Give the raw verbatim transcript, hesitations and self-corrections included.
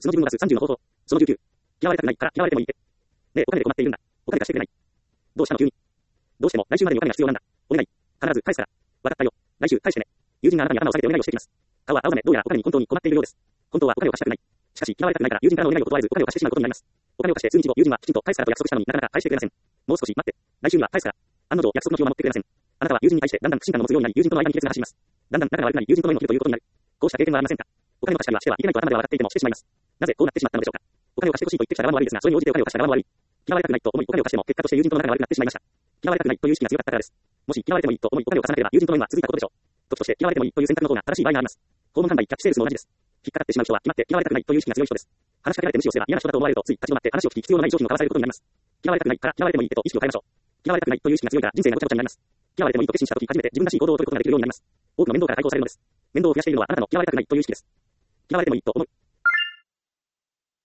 素の自分を出すさんじゅうの方法。そのじゅうきゅう。嫌われたくないから嫌われてもいいって。ねえ、お金で困っているんだ。お金貸してくれない。どうしたの急に。どうしても来週までにお金が必要なんだ。お願い。必ず返すから。わかったよ。来週返してね。友人があなたに頭を下げてお願いをしてきます。顔は青ざめ、どうやらお金に本当に困っているようです。本当はお金を貸したくない。しかし嫌われたくないから友人からのお願いを断れずお金を貸してしまうことになります。お金を貸して数日後友人はきちんと返すからと約束したのになかなか返してくれません。もう少し待って。来週には返すから。案の定約束の日を守ってくれません。あなたは友人に対してだんだん不信感を持つようになり友人との間に亀裂が走ります。だんだん仲が悪くなり友人との縁を切るということになる。こうした経験はありませんか。お金の貸し借りはしてはいけないと頭では分かっていてもしてしまいます。なぜこうなってしまったのでしょうか。お金を貸してほしいと言ってきた側も悪いですが、それに応じてお金を貸した側も悪い。嫌われたくないと思いお金を貸しても結果として友人との仲が悪くなってしまいました。嫌われたくないという意識が強かったからです。もし嫌われてもいいと思いお金を貸さなければ友人との縁は続いたことでしょう。時として嫌われてもいいという選択の方が正しい場合があります。訪問販売、キャッチセールスも同じです。引っかかってしまう人は決まって嫌われたくないという意識が強い人です。話しかけられて無視をすれば嫌な人だと思われるとつい立ち止まって話を聞き必要のない商品を買わされることになります。嫌われたくないから嫌われてもいいと意識を変えましょう。嫌われたくないという意識が強いから人生がごちゃごちゃになります。嫌われてもいいと決心したとき初めて自分らしい行動を取ることができるようになります。多くの面倒から解放されるのです。面倒を増やしているのはあなたの嫌われたくないという意識です。嫌われてもいいと思う。